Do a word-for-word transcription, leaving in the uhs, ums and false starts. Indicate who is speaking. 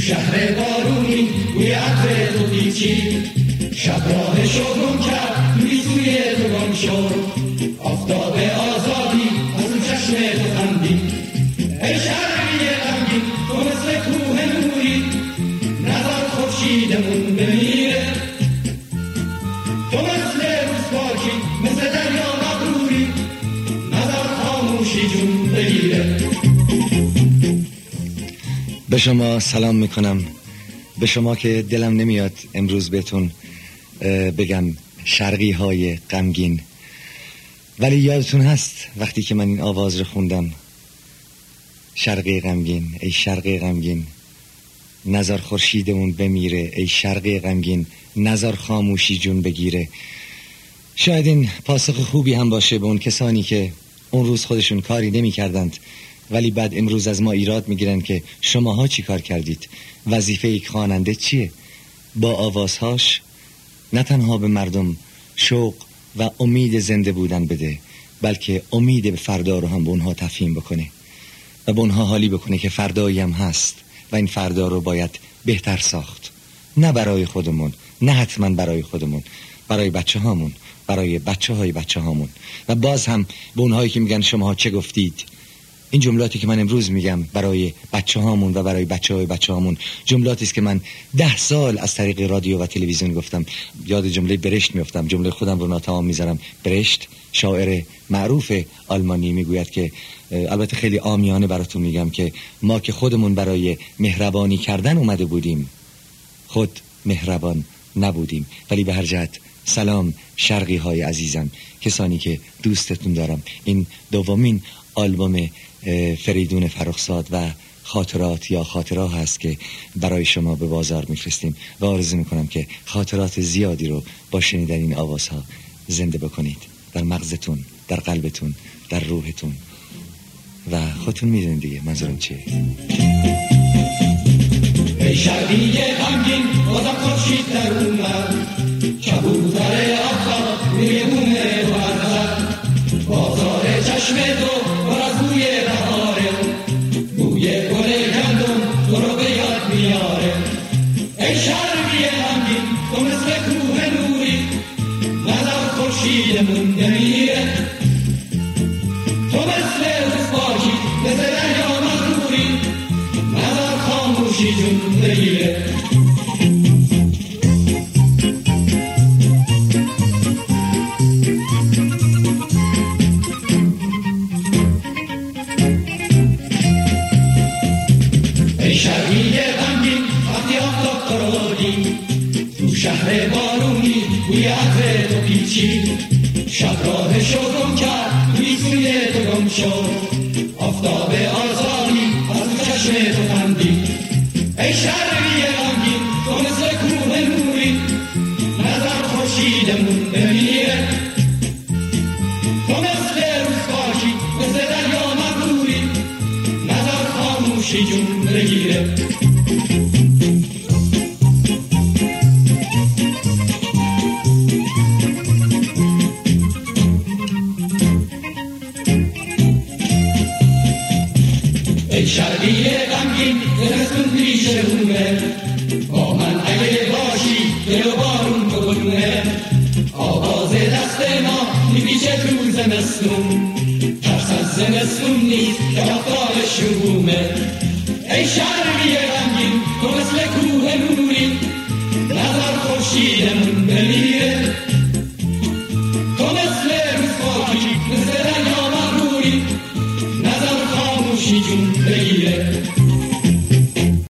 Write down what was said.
Speaker 1: شهر بارونی بوی عطر تو پیچید، شب راهشو گم کرد توی سوی تو گم شد. آفتاب آزادی از اون چشم تو خندید، ای شهری غمگین تو مثل کوه نوری، نظر خورشیدمون بمیره. تو مثل روز پاکی مثل دریا مغروری، نظر خاموشی جون بگیره.
Speaker 2: به شما سلام میکنم، به شما که دلم نمیاد امروز بهتون بگم شرقی های غمگین، ولی یادتون هست وقتی که من این آواز رو خوندم، شرقی غمگین ای شرقی غمگین، نظر خورشیدمون بمیره، ای شرقی غمگین نظر خاموشی جون بگیره. شاید این پاسخ خوبی هم باشه به اون کسانی که اون روز خودشون کاری نمی کردند ولی بعد امروز از ما ایراد میگیرن که شماها چی کار کردید. وظیفه یک خواننده چیه؟ با آوازهاش نه تنها به مردم شوق و امید زنده بودن بده، بلکه امید به فردا رو هم به اونها تفهیم بکنه و به اونها حالی بکنه که فردایی هم هست و این فردا رو باید بهتر ساخت، نه برای خودمون، نه حتما برای خودمون، برای بچه هامون، برای بچه های بچه هامون. و باز هم به اونهایی که میگن شماها چه گفتید، این جملاتی که من امروز میگم برای بچه هامون و برای بچه های بچه هامون جملاتی است که من ده سال از طریق رادیو و تلویزیون گفتم. یاد جمله برشت میافتم، جمله خودم رو ناتمام میذارم. برشت شاعر معروف آلمانی میگوید که، البته خیلی عامیانه براتون میگم، که ما که خودمون برای مهربانی کردن اومده بودیم خود مهربان نبودیم. ولی به هر جهت سلام شرقی های عزیزم، کسانی که دوستتون دارم. این دومین آلبوم فریدون فرخزاد و خاطرات یا خاطره هست که برای شما به بازار میفرستیم و آرزو میکنم که خاطرات زیادی رو با شنیدن این آوازها زنده بکنید در مغزتون، در قلبتون، در روحتون و خودتون میدونید دیگه منظورم چیه.
Speaker 1: ای شرقی غمگین بازم خورشید در اومد، کبوتر آفتاب روی بوم تو برزد، بازار چشم تو پر از بوی بهاره، بوی گل گندم تو رو به یاد میاره. ای شرقی غمگین تو مثل کوه نوری، نظر خورشیدمون نمیره. تو مثل روز پاکی مثل دریا مغروری، نظر خاموشی جون بگیره. شهر بارونی بوی عطر تو پیچید، شب راهشو گم کرد توی سوی تو گم شد. آفتاب آزادی از اون چشم تو خندید، ای شرقی غمگین تو مثل کوه نوری، نظر خورشیدمون بمیره. تو مثل روز پاکی مثل دریا مغروری، نظر خاموشی جون بگیره. ای شرقی غمگین زمستون پیش رومه، با من اگه باشی دل و بارون بگونه. آواز دست ما میپیچه تو زمستون، ترس از زمستون نیست که آفتاب شرومه. ای شرقی غمگین تو مثل کوه نوری، نظر خورشیدمون